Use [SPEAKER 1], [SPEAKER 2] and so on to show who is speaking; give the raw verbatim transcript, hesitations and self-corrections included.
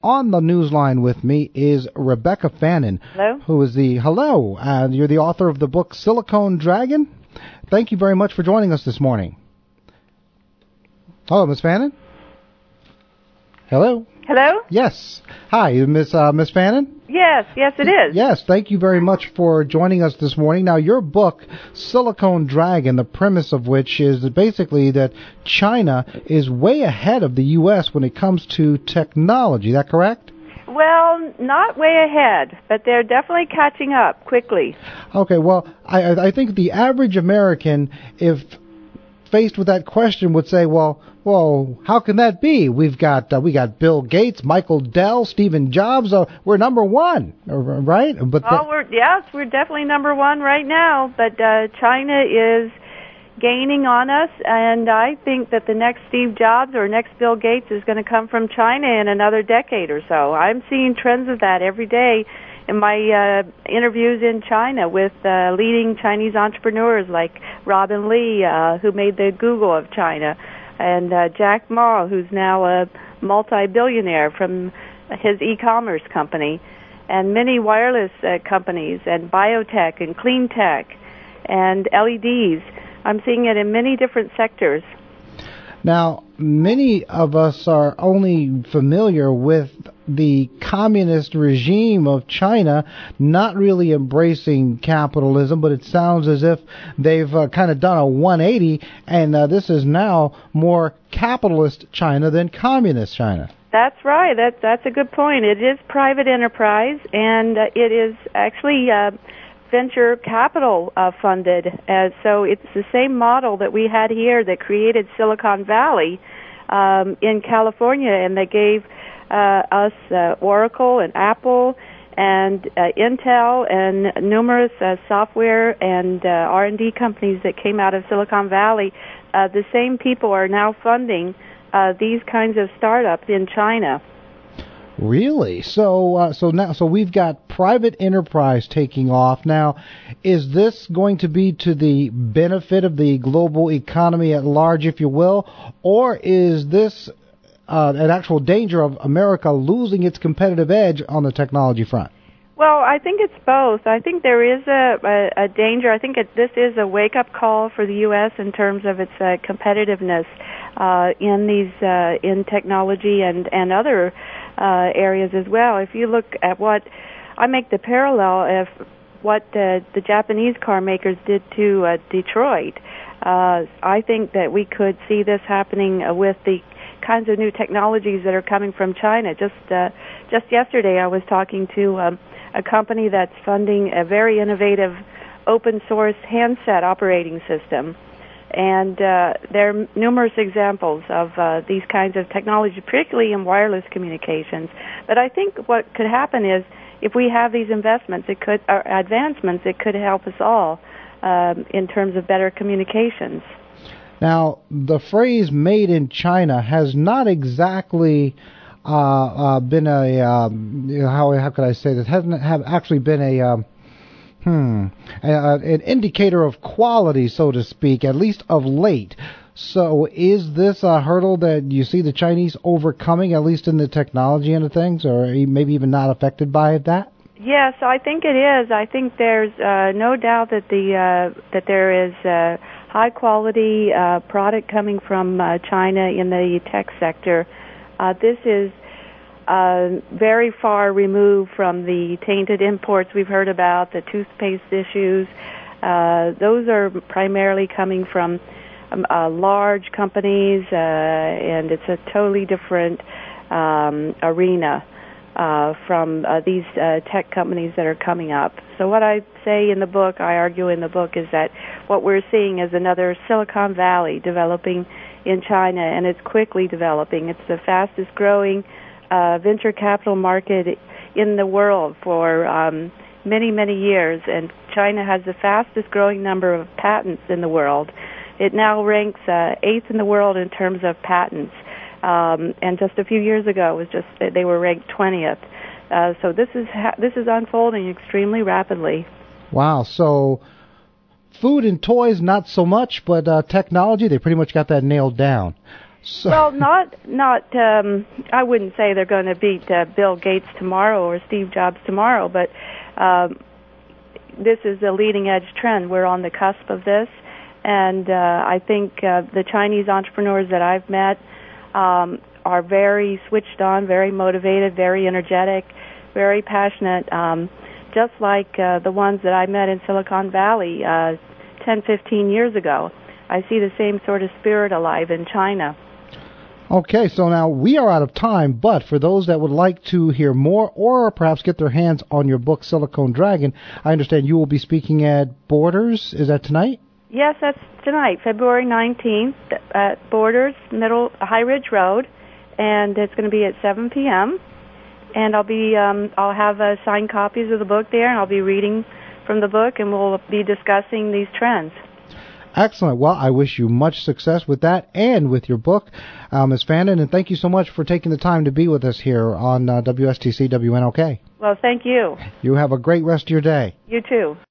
[SPEAKER 1] On the newsline with me is Rebecca Fannin.
[SPEAKER 2] Hello.
[SPEAKER 1] Who is the, hello, uh, you're the author of the book Silicon Dragon. Thank you very much for joining us this morning. Hello, Miss Fannin? Hello?
[SPEAKER 2] Hello?
[SPEAKER 1] Yes. Hi, Miss uh, Miss Fannin?
[SPEAKER 2] Yes, yes it is.
[SPEAKER 1] Yes, thank you very much for joining us this morning. Now, your book, Silicon Dragon, the premise of which is that basically that China is way ahead of the U S when it comes to technology. Is that correct?
[SPEAKER 2] Well, not way ahead, but they're definitely catching up quickly.
[SPEAKER 1] Okay, well, I, I think the average American, if faced with that question, would say, well, well, how can that be? We've got uh, we got Bill Gates, Michael Dell, Stephen Jobs. Uh, we're number one, right? But
[SPEAKER 2] oh, we're yes, we're definitely number one right now. But uh, China is gaining on us, and I think that the next Steve Jobs or next Bill Gates is going to come from China in another decade or so. I'm seeing trends of that every day in my uh, interviews in China with uh, leading Chinese entrepreneurs like Robin Li, uh, who made the Google of China, and uh, Jack Ma, who's now a multi-billionaire from his e-commerce company, and many wireless uh, companies, and biotech and clean tech and L E Ds. I'm seeing it in many different sectors.
[SPEAKER 1] Now, many of us are only familiar with the communist regime of China, not really embracing capitalism, but it sounds as if they've uh, kind of done a one eighty, and uh, this is now more capitalist China than communist China.
[SPEAKER 2] That's right. That, that's a good point. It is private enterprise, and uh, it is actually uh, venture capital uh, funded. Uh, so it's the same model that we had here that created Silicon Valley um, in California, and they gave uh, us uh, Oracle and Apple and uh, Intel and numerous uh, software and uh, R and D companies that came out of Silicon Valley. Uh, the same people are now funding uh, these kinds of startups in China.
[SPEAKER 1] Really? So, uh, so now, so we've got private enterprise taking off now. Is this going to be to the benefit of the global economy at large, if you will, or is this uh, an actual danger of America losing its competitive edge on the technology front?
[SPEAKER 2] Well, I think it's both. I think there is a, a, a danger. I think it, this is a wake-up call for the U S in terms of its uh, competitiveness uh, in these uh, in technology and and other uh, areas as well. If you look at what I make the parallel of what uh, the Japanese car makers did to uh, Detroit, uh, I think that we could see this happening uh, with the kinds of new technologies that are coming from China. Just uh, just yesterday, I was talking to um, a company that's funding a very innovative open source handset operating system. And uh, there are numerous examples of uh, these kinds of technology, particularly in wireless communications. But I think what could happen is if we have these investments, it could, or advancements, it could help us all um, in terms of better communications.
[SPEAKER 1] Now, the phrase "made in China" has not exactly uh, uh, been a um, how how could I say this? Hasn't have actually been a um, hmm a, an indicator of quality, so to speak, at least of late. So, is this a hurdle that you see the Chinese overcoming, at least in the technology end of things, or maybe even not affected by that?
[SPEAKER 2] Yes, I think it is. I think there's uh, no doubt that the uh, that there is uh, high quality uh, product coming from uh, China in the tech sector. Uh, this is uh, very far removed from the tainted imports we've heard about, the toothpaste issues. Uh, those are primarily coming from um, uh, large companies, uh, and it's a totally different um, arena uh, from uh, these uh, tech companies that are coming up. So what I say in the book, I argue in the book, is that what we're seeing is another Silicon Valley developing in China, and it's quickly developing. It's the fastest growing uh, venture capital market in the world for um, many, many years, and China has the fastest growing number of patents in the world. It now ranks uh, eighth in the world in terms of patents, um, and just a few years ago, it was just they were ranked twentieth. Uh, so this is ha- this is unfolding extremely rapidly.
[SPEAKER 1] Wow. So food and toys, not so much, but uh, technology, they pretty much got that nailed down. So,
[SPEAKER 2] well, not not. Um, I wouldn't say they're going to beat uh, Bill Gates tomorrow or Steve Jobs tomorrow, but um, this is a leading edge trend. We're on the cusp of this, and uh, I think uh, the Chinese entrepreneurs that I've met um, are very switched on, very motivated, very energetic, very passionate. Um, just like uh, the ones that I met in Silicon Valley uh, ten, fifteen years ago. I see the same sort of spirit alive in China.
[SPEAKER 1] Okay, so now we are out of time, but for those that would like to hear more or perhaps get their hands on your book, Silicon Dragon, I understand you will be speaking at Borders. Is that tonight?
[SPEAKER 2] Yes, that's tonight, February nineteenth, at Borders, Middle High Ridge Road, and it's going to be at seven p.m., and I'll be um, I'll have uh, signed copies of the book there, and I'll be reading from the book, and we'll be discussing these trends.
[SPEAKER 1] Excellent. Well, I wish you much success with that and with your book, uh, Miz Fandon, and thank you so much for taking the time to be with us here on uh, W S T C W N O K.
[SPEAKER 2] Well, thank you.
[SPEAKER 1] You have a great rest of your day.
[SPEAKER 2] You too.